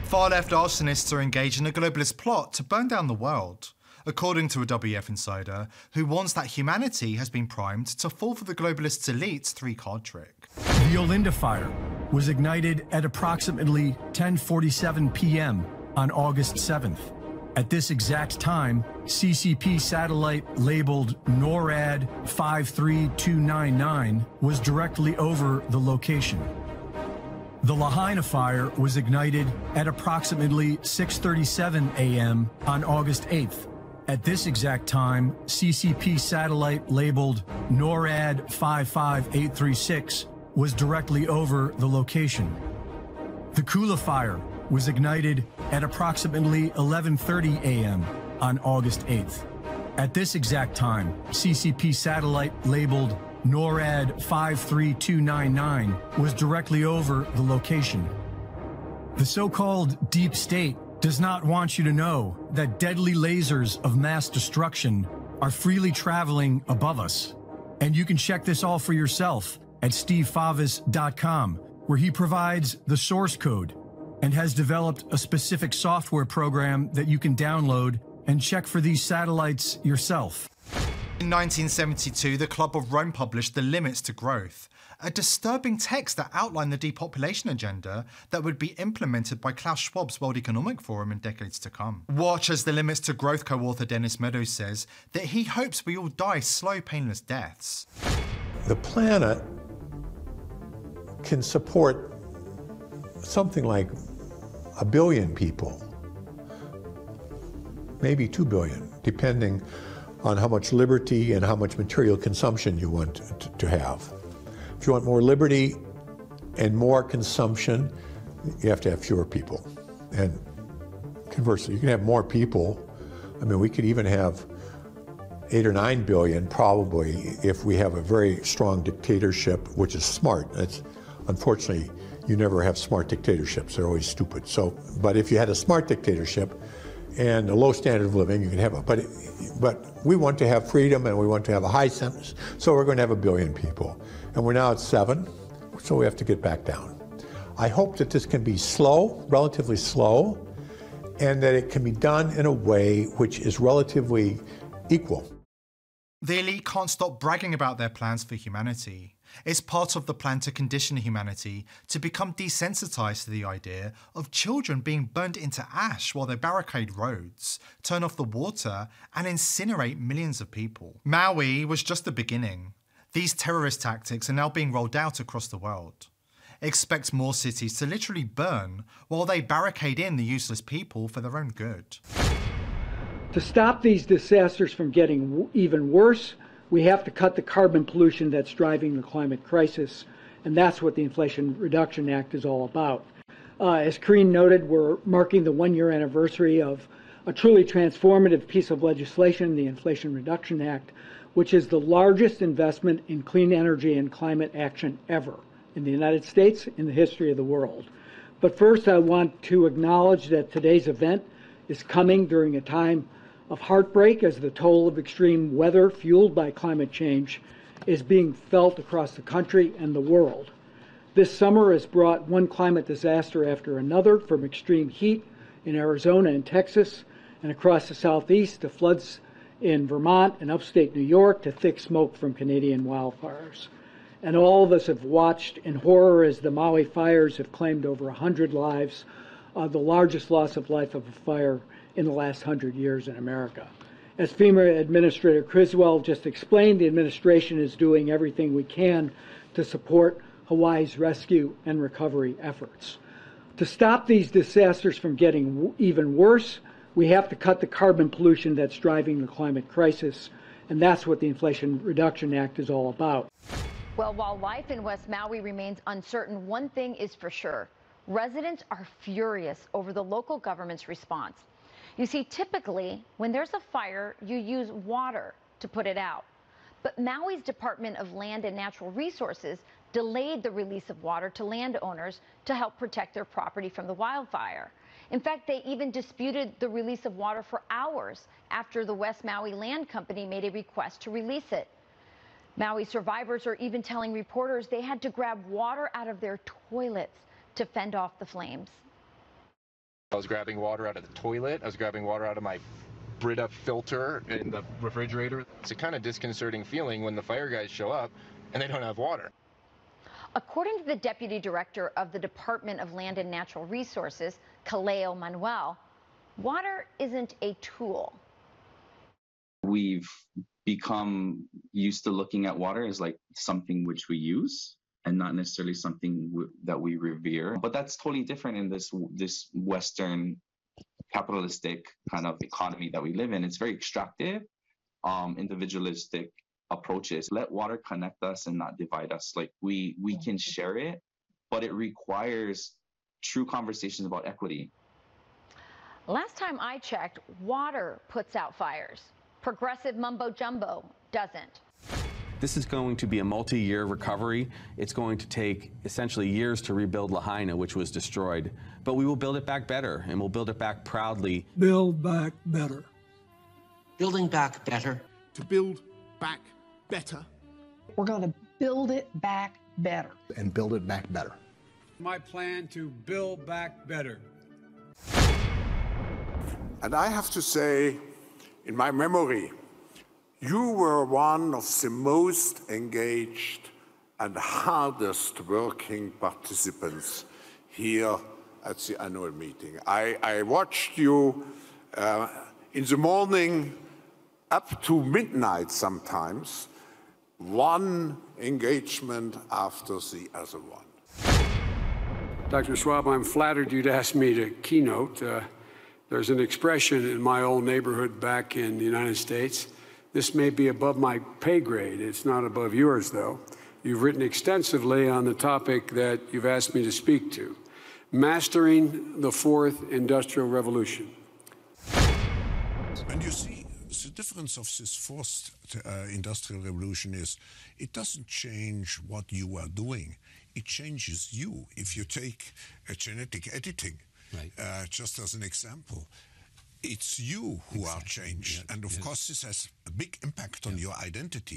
Far-left arsonists are engaged in a globalist plot to burn down the world, according to a WEF insider who warns that humanity has been primed to fall for the globalists' elite's three-card trick. The Olinda fire was ignited at approximately 10:47 p.m. on August 7th. At this exact time, CCP satellite labeled NORAD 53299 was directly over the location. The Lahaina fire was ignited at approximately 6:37 a.m. on August 8th. At this exact time, CCP satellite labeled NORAD 55836 was directly over the location. The Kula fire was ignited at approximately 11:30 a.m. on August 8th. At this exact time, CCP satellite labeled NORAD 53299 was directly over the location. The so-called deep state does not want you to know that deadly lasers of mass destruction are freely traveling above us. And you can check this all for yourself at stevefavis.com, where he provides the source code and has developed a specific software program that you can download and check for these satellites yourself. In 1972, the Club of Rome published The Limits to Growth, a disturbing text that outlined the depopulation agenda that would be implemented by Klaus Schwab's World Economic Forum in decades to come. Watch as The Limits to Growth co-author Dennis Meadows says that he hopes we all die slow, painless deaths. The planet can support something like 1 billion people, maybe 2 billion, depending on how much liberty and how much material consumption you want to have. If you want more liberty and more consumption, you have to have fewer people. And conversely, you can have more people. I mean, we could even have 8 or 9 billion probably if we have a very strong dictatorship, which is smart. That's, unfortunately, you never have smart dictatorships. They're always stupid. So, but if you had a smart dictatorship and a low standard of living, you can have it. But we want to have freedom and we want to have a high sentence, so we're going to have 1 billion people. And we're now at 7, so we have to get back down. I hope that this can be slow, relatively slow, and that it can be done in a way which is relatively equal. The elite can't stop bragging about their plans for humanity. It's part of the plan to condition humanity to become desensitized to the idea of children being burned into ash while they barricade roads, turn off the water, and incinerate millions of people. Maui was just the beginning. These terrorist tactics are now being rolled out across the world. Expect more cities to literally burn while they barricade in the useless people for their own good. To stop these disasters from getting even worse, we have to cut the carbon pollution that's driving the climate crisis, and that's what the Inflation Reduction Act is all about. As Karine noted, we're marking the 1-year anniversary of a truly transformative piece of legislation, the Inflation Reduction Act, which is the largest investment in clean energy and climate action ever in the United States, in the history of the world. But first, I want to acknowledge that today's event is coming during a time of heartbreak as the toll of extreme weather fueled by climate change is being felt across the country and the world. This summer has brought one climate disaster after another, from extreme heat in Arizona and Texas and across the Southeast to floods in Vermont and upstate New York to thick smoke from Canadian wildfires. And all of us have watched in horror as the Maui fires have claimed over 100 lives, the largest loss of life of a fire in the last 100 years in America. As FEMA Administrator Criswell just explained, the administration is doing everything we can to support Hawaii's rescue and recovery efforts. To stop these disasters from getting even worse, we have to cut the carbon pollution that's driving the climate crisis, and that's what the Inflation Reduction Act is all about. Well, while life in West Maui remains uncertain, one thing is for sure. Residents are furious over the local government's response. You see, typically, when there's a fire, you use water to put it out. But Maui's Department of Land and Natural Resources delayed the release of water to landowners to help protect their property from the wildfire. In fact, they even disputed the release of water for hours after the West Maui Land Company made a request to release it. Maui survivors are even telling reporters they had to grab water out of their toilets to fend off the flames. I was grabbing water out of the toilet. I was grabbing water out of my Brita filter in the refrigerator. It's a kind of disconcerting feeling when the fire guys show up and they don't have water. According to the Deputy Director of the Department of Land and Natural Resources, Kaleo Manuel, water isn't a tool. We've become used to looking at water as like something which we use and not necessarily something that we revere. But that's totally different in this Western capitalistic kind of economy that we live in. It's very extractive, individualistic approaches. Let water connect us and not divide us. Like we can share it, but it requires true conversations about equity. Last time I checked, water puts out fires. Progressive mumbo jumbo doesn't. This is going to be a multi-year recovery. It's going to take essentially years to rebuild Lahaina, which was destroyed. But we will build it back better, and we'll build it back proudly. Build back better. Building back better. To build back better. We're going to build it back better. And build it back better. My plan to build back better. And I have to say, in my memory, you were one of the most engaged and hardest working participants here at the annual meeting. I watched you in the morning up to midnight sometimes, one engagement after the other one. Dr. Schwab, I'm flattered you'd ask me to keynote. There's an expression in my old neighborhood back in the United States. This may be above my pay grade. It's not above yours, though. You've written extensively on the topic that you've asked me to speak to, mastering the fourth industrial revolution. And you see, the difference of this fourth industrial revolution is it doesn't change what you are doing. It changes you. If you take genetic editing, right. Just as an example, it's you who are changed. And of course, this has a big impact on your identity.